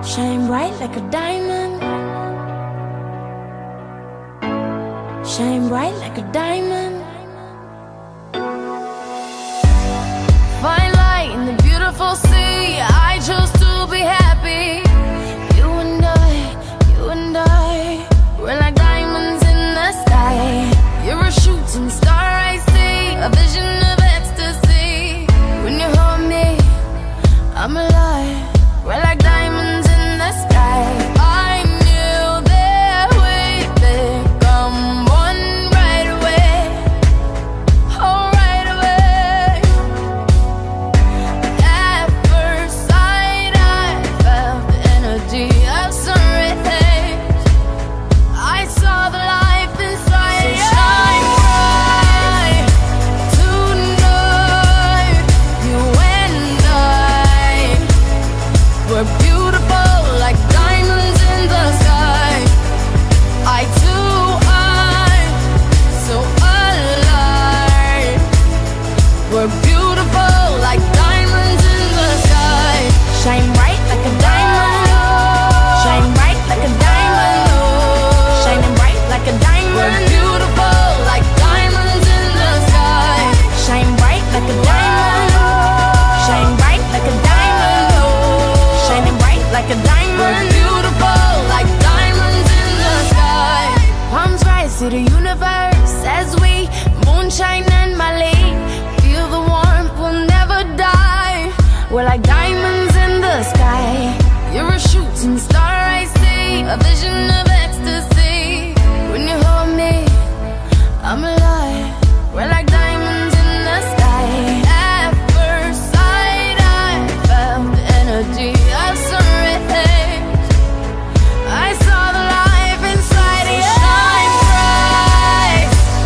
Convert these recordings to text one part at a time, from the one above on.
Shine bright like a diamond. Shine bright like a diamond. Find light in the beautiful sea. I chose to be happy. You and I, we're like diamonds in the sky. You're a shooting star I see, a vision of ecstasy. When you hold me, I'm alive. We're like diamonds in the sky. I knew that we'd become one right away. Oh, right away. At first sight, I felt the energy of sun rays. I saw the life inside you. So shine bright tonight. You and I, we're beautiful like diamonds in the sky. I too, I'm so alive. We're beautiful like diamonds in the sky. Shine bright like a diamond. Shine bright like a diamond. Shining bright like a diamond. We're beautiful like diamonds in the sky. Shine bright like a diamond. Shine bright like a diamond. Shining bright like a diamond. We're beautiful like diamonds in the sky. Palms rise to the universe as we moonshine and Mali. Feel the warmth, we'll never die. We're like diamonds in the sky. You're a shooting star I see, a vision of ecstasy. When you hold me, I'm alive. We're like diamonds in the sky. At first sight, I felt the energy of sun rays. I saw the life inside you. Shine bright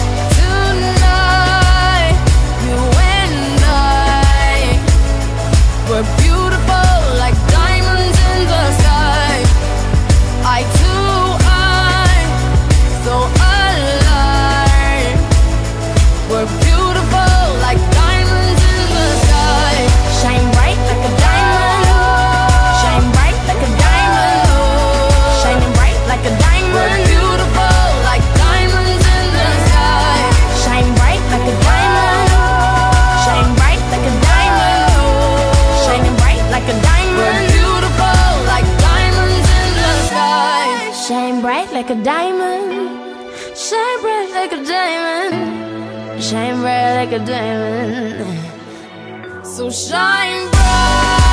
tonight. You and I, we're beautiful like diamonds in the sky. I too, I'm so alive. We're beautiful like diamonds in the sky. Shine bright like a diamond. Shine bright like a diamond. Shining bright like a diamond. We're beautiful like diamonds in the sky. Shine bright like a diamond. Shine bright like a diamond. Shining bright like a diamond. We're beautiful like diamonds in the sky. Shine bright like a diamond. Shine bright like a diamond. Shine bright like a diamond. So shine bright.